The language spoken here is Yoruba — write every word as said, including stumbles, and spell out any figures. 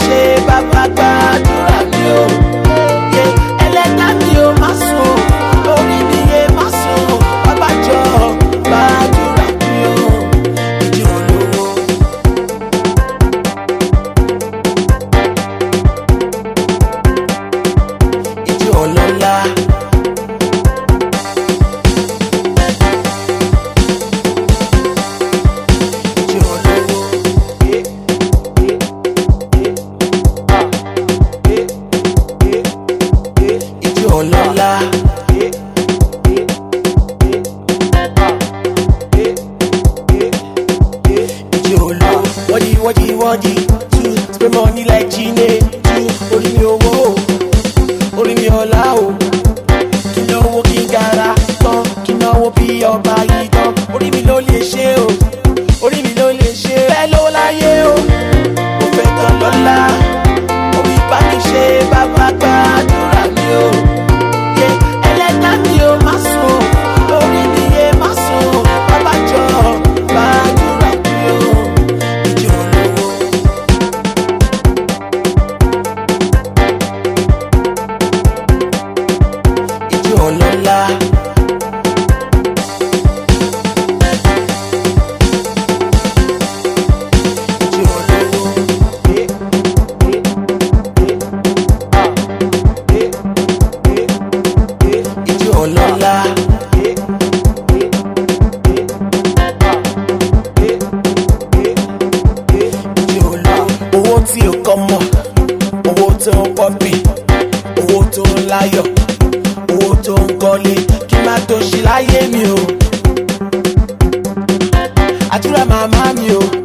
ṣe bàbá gbàdúrà mi o. Ẹlẹ́dàá mi ò má sùn, orí mi yé má sùn, bàbá jọ gbàdúrà mi o. Ìjì olówó. Ìjì ọlọ́lá. Ọlọ́lá. Ìjì olówó. Wọ́dí wọ́dí wọ́dí tú spray money like Gine tú. Orí mi owó o, orí mi ọlá o. Kí náwó kí gara tán, kí náwó bí ọba yìí tán. Orí mi ló lè ṣe o, orí mi ló lè ṣe. Bẹ́ẹ̀ lówó láyé o, mo fẹ́ tán lọ́lá. Orí bá mi ṣe bàbá gbàdúrà mi o. Ẹlẹ́dàá mi ò má sùn, orí mi yé má sùn, bàbá jọ gbàdúrà mi o. Ìjì olówó. Ìjì ọlọ́lá. Ìjì olówó. Ìjì ọlọ́lá. Ìjì olówó. Owó tí o kọ́ mọ̀, owó tó ń pọ́pì, owó tó ń láyọ̀, owó tó ń kọ́lé, kí má tó ṣe láyé mi o. Àdúrà màmá mi o.